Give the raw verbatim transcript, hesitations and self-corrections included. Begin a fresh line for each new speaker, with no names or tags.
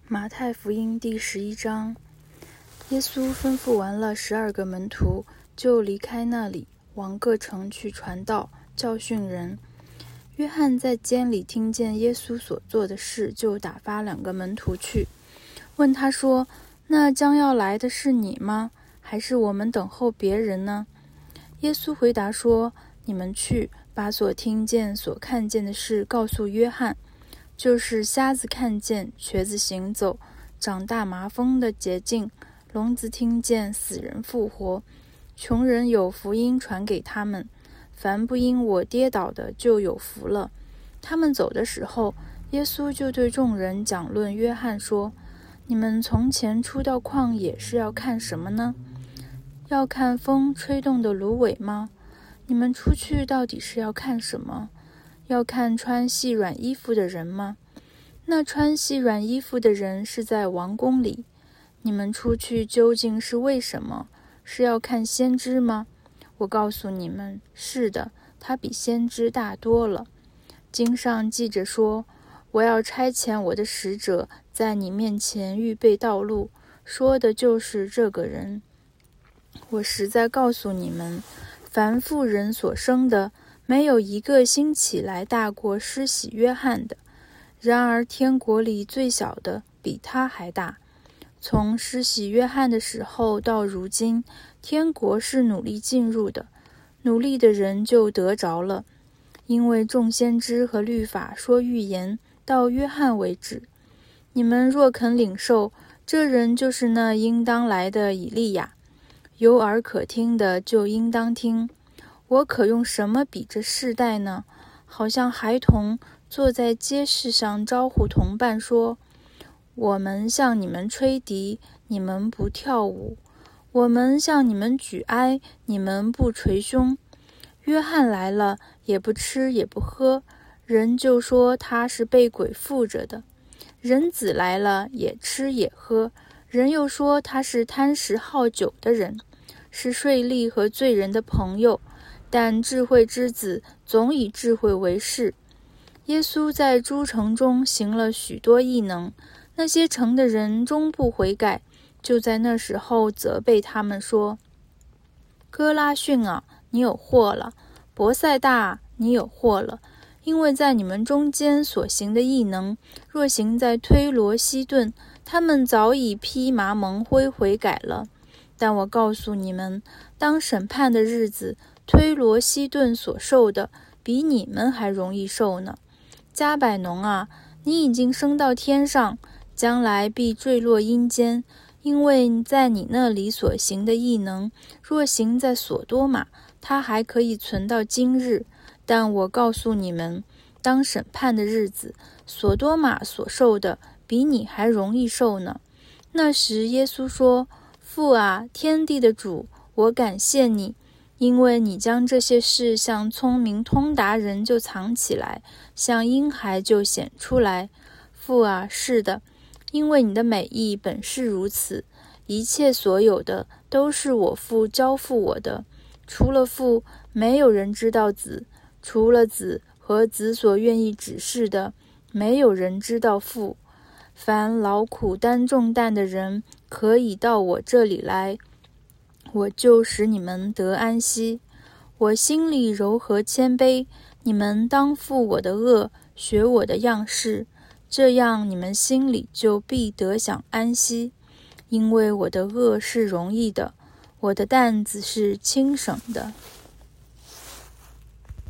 马太福音第十一章，耶稣吩咐完了十二个门徒，就离开那里，往各城去传道，教训人。约翰在监里听见耶稣所做的事，就打发两个门徒去，问他说：“那将要来的是你吗？还是我们等候别人呢？”耶稣回答说：“你们去，把所听见、所看见的事告诉约翰。就是瞎子看见，瘸子行走，长大麻风的洁净，聋子听见，死人复活，穷人有福音传给他们。凡不因我跌倒的，就有福了。”他们走的时候，耶稣就对众人讲论约翰说：“你们从前出到旷野是要看什么呢？要看风吹动的芦苇吗？你们出去到底是要看什么？要看穿细软衣服的人吗？那穿细软衣服的人是在王宫里。你们出去究竟是为什么？是要看先知吗？我告诉你们，是的，他比先知大多了。经上记着说：我要差遣我的使者在你面前预备道路，说的就是这个人。我实在告诉你们，凡妇人所生的，没有一个兴起来大过施洗约翰的。然而天国里最小的比他还大。从施洗约翰的时候到如今，天国是努力进入的，努力的人就得着了。因为众先知和律法说预言，到约翰为止。你们若肯领受，这人就是那应当来的以利亚。有耳可听的就应当听。我可用什么比这世代呢？好像孩童坐在街市上招呼同伴说：我们向你们吹笛，你们不跳舞；我们向你们举哀，你们不捶胸。约翰来了，也不吃也不喝，人就说他是被鬼附着的。人子来了，也吃也喝，人又说他是贪食好酒的人，是税吏和罪人的朋友。但智慧之子总以智慧为事。耶稣在诸城中行了许多异能，那些城的人终不悔改，就在那时候责备他们说：哥拉汛啊，你有祸了；伯赛大啊，你有祸了。因为在你们中间所行的异能，若行在推罗西顿，他们早已披麻蒙灰悔改了。但我告诉你们，当审判的日子，推罗西顿所受的，比你们还容易受呢。加百农啊，你已经升到天上，将来必坠落阴间，因为在你那里所行的异能，若行在所多玛，它还可以存到今日。但我告诉你们，当审判的日子，所多玛所受的，比你还容易受呢。那时耶稣说：父啊，天地的主，我感谢你，因为你将这些事向聪明通达人就藏起来，向婴孩就显出来。父啊，是的，因为你的美意本是如此。一切所有的都是我父交付我的，除了父，没有人知道子；除了子和子所愿意指示的，没有人知道父。凡劳苦担重担的人，可以到我这里来，我就使你们得安息。我心里柔和谦卑，你们当负我的恶，学我的样式，这样你们心里就必得享安息。因为我的恶是容易的，我的担子是轻省的。